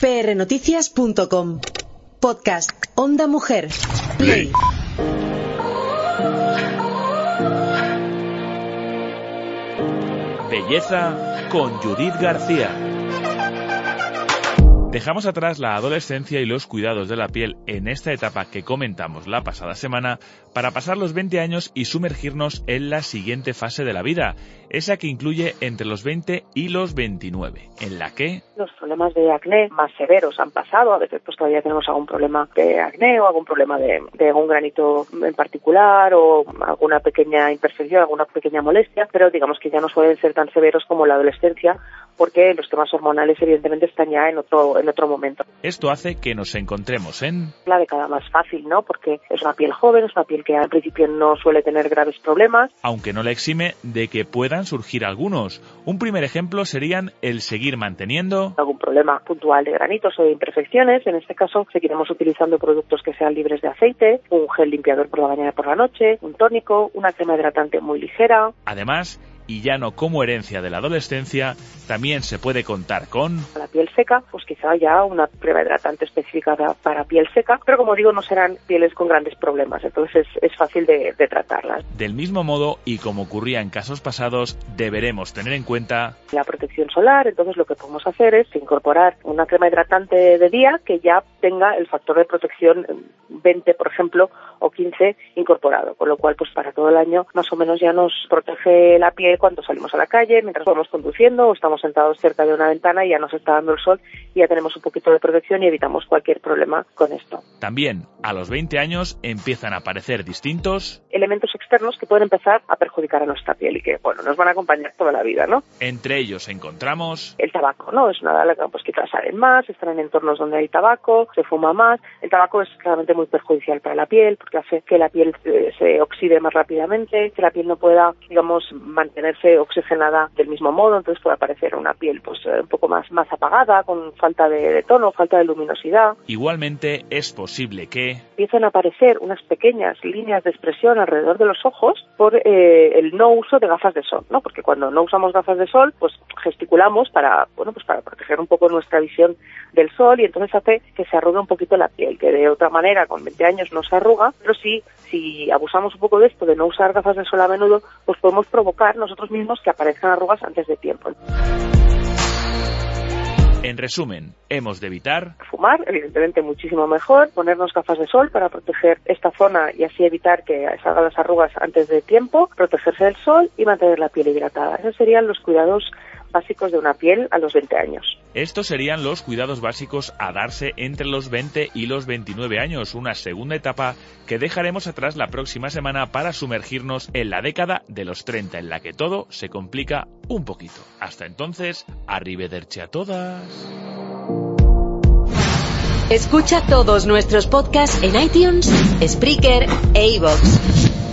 prnoticias.com. Podcast Onda Mujer. Play. Belleza con Judith García. Dejamos atrás la adolescencia y los cuidados de la piel en esta etapa que comentamos la pasada semana para pasar los 20 años y sumergirnos en la siguiente fase de la vida, esa que incluye entre los 20 y los 29, en la que los problemas de acné más severos han pasado. A veces pues todavía tenemos algún problema de acné o algún problema de algún granito en particular o alguna pequeña imperfección, alguna pequeña molestia, pero digamos que ya no suelen ser tan severos como la adolescencia, porque los temas hormonales evidentemente están ya en otro momento. Esto hace que nos encontremos en la década más fácil, ¿no? Porque es una piel joven, es una piel que al principio no suele tener graves problemas. Aunque no le exime de que puedan surgir algunos. Un primer ejemplo serían el seguir manteniendo algún problema puntual de granitos o de imperfecciones. En este caso seguiremos utilizando productos que sean libres de aceite, un gel limpiador por la mañana y por la noche, un tónico, una crema hidratante muy ligera. Además, y ya no como herencia de la adolescencia, también se puede contar con la piel seca, pues quizá ya una crema hidratante específica para piel seca, pero como digo, no serán pieles con grandes problemas, entonces es fácil de tratarlas. Del mismo modo, y como ocurría en casos pasados, deberemos tener en cuenta la protección solar. Entonces lo que podemos hacer es incorporar una crema hidratante de día que ya tenga el factor de protección 20, por ejemplo, o 15 incorporado, con lo cual pues para todo el año más o menos ya nos protege la piel cuando salimos a la calle, mientras vamos conduciendo o estamos sentados cerca de una ventana y ya nos está dando el sol y ya tenemos un poquito de protección y evitamos cualquier problema con esto. También, a los 20 años empiezan a aparecer distintos elementos externos que pueden empezar a perjudicar a nuestra piel y que, bueno, nos van a acompañar toda la vida, ¿no? Entre ellos encontramos el tabaco, ¿no? Es una de las que quizás salen más, están en entornos donde hay tabaco, se fuma más. El tabaco es claramente muy perjudicial para la piel porque hace que la piel se oxide más rápidamente, que la piel no pueda, digamos, mantenerse oxigenada del mismo modo, entonces puede aparecer una piel pues un poco más apagada, con falta de tono, falta de luminosidad. Igualmente es posible que empiecen a aparecer unas pequeñas líneas de expresión alrededor de los ojos por el no uso de gafas de sol, ¿no? Porque cuando no usamos gafas de sol, pues gesticulamos para proteger un poco nuestra visión del sol y entonces hace que se arrugue un poquito la piel, que de otra manera con 20 años no se arruga, pero sí, si abusamos un poco de esto, de no usar gafas de sol a menudo, pues podemos provocar nosotros mismos que aparezcan arrugas antes de tiempo. En resumen, hemos de evitar fumar, evidentemente muchísimo mejor, ponernos gafas de sol para proteger esta zona y así evitar que salgan las arrugas antes de tiempo, protegerse del sol y mantener la piel hidratada. Esos serían los cuidados básicos de una piel a los 20 años. Estos serían los cuidados básicos a darse entre los 20 y los 29 años, una segunda etapa que dejaremos atrás la próxima semana para sumergirnos en la década de los 30, en la que todo se complica un poquito. Hasta entonces, arrivederci a todas. Escucha todos nuestros podcasts en iTunes, Spreaker e iVoox.